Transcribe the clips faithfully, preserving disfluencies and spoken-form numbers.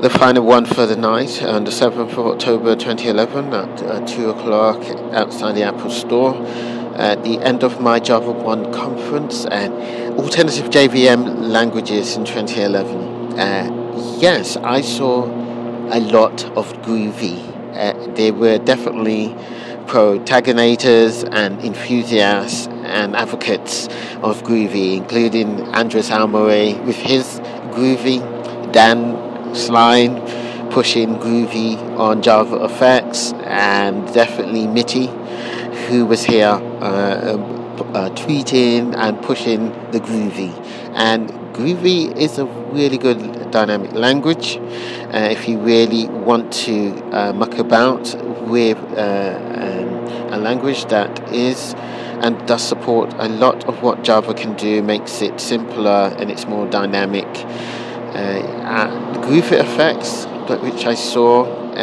the final one for the night on the seventh of October twenty eleven at uh, two o'clock outside the Apple Store at the end of my Java one conference and alternative J V M languages in twenty eleven. Uh, yes, I saw a lot of Groovy. Uh, they were definitely protagonators and enthusiasts and advocates of Groovy, including Andres Almore with his Groovy, Dan Slime pushing Groovy on JavaFX, and definitely Mitty, who was here uh, uh, tweeting and pushing the Groovy. And Groovy is a really good dynamic language uh, if you really want to uh, muck about with uh, um, a language that is and does support a lot of what Java can do, makes it simpler and it's more dynamic. Uh, the Groovy Effects, which I saw,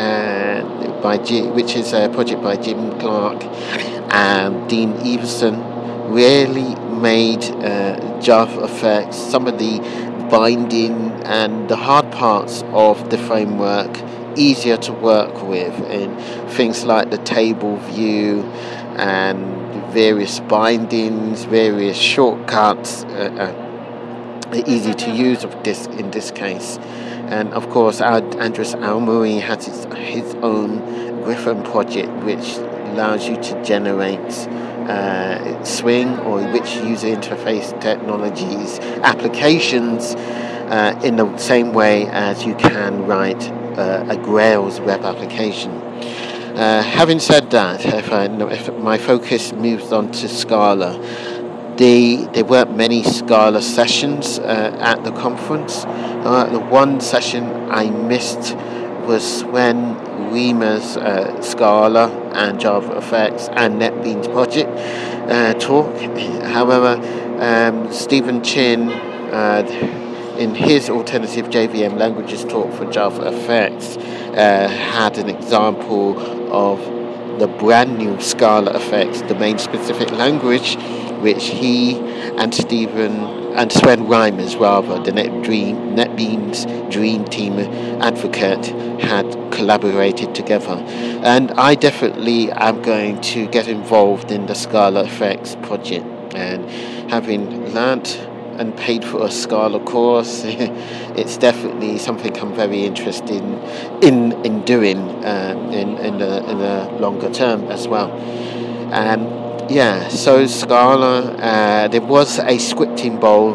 uh, by G- which is a project by Jim Clark and Dean Everson, really made uh, JavaFX, some of the binding and the hard parts of the framework easier to work with, in things like the table view and various bindings, various shortcuts. Uh, uh, easy to use of this in this case. And of course our Andres Almore has his, his own Griffon project, which allows you to generate uh, Swing or which user interface technologies applications uh, in the same way as you can write uh, a Grails web application. Uh, having said that, if, I, if my focus moves on to Scala, The, there weren't many Scala sessions uh, at the conference. Uh, the one session I missed was Sven Weimer's uh, Scala and JavaFX and NetBeans project uh, talk. However, um, Stephen Chin, uh, in his alternative J V M languages talk for JavaFX, uh, had an example of the brand new Scala effects, domain-specific language, which he and Stephen and Sven Reimers, rather, the Net Dream, NetBeans Dream Team advocate, had collaborated together. And I definitely am going to get involved in the Scala Effects project. And having learnt and paid for a Scala course, it's definitely something I'm very interested in in doing uh, in in the in the longer term as well. And yeah, so Scala, uh, there was a scripting bowl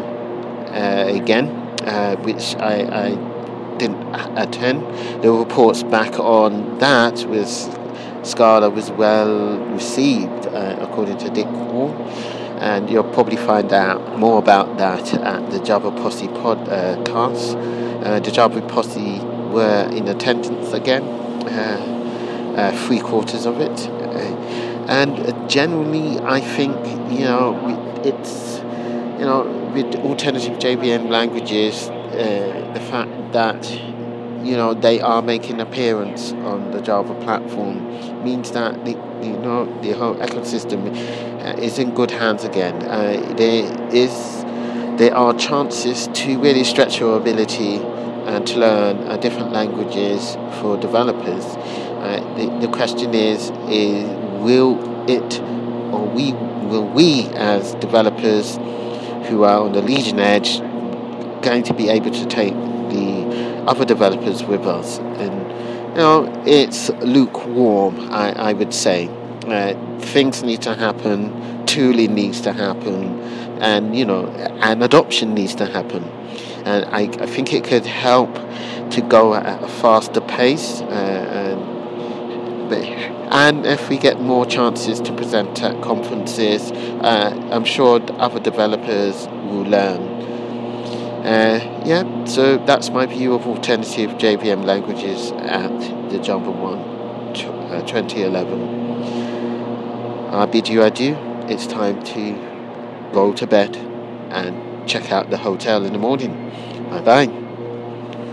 uh, again, uh, which I, I didn't attend. The reports back on that was Scala was well received, uh, according to Dick Wall, and you'll probably find out more about that at the Java Posse podcast. Uh, the Java Posse were in attendance again, uh, uh, three quarters of it. Uh, And generally, I think, you know, it's, you know, with alternative J V M languages, uh, the fact that, you know, they are making appearance on the Java platform means that, the, you know, the whole ecosystem is in good hands again. Uh, there is, there are chances to really stretch your ability and to learn uh, different languages for developers. Uh, the, the question is, is will it, or we, will we as developers who are on the leading edge going to be able to take the other developers with us? And, you know, it's lukewarm, I, I would say. Uh, things need to happen, tooling needs to happen, and, you know, and adoption needs to happen. And I, I think it could help to go at a faster pace, uh, and but And if we get more chances to present at conferences, uh, I'm sure other developers will learn. Uh, yeah, so that's my view of alternative J V M languages at the Java one twenty eleven. I bid you adieu. It's time to go to bed and check out the hotel in the morning. Bye-bye.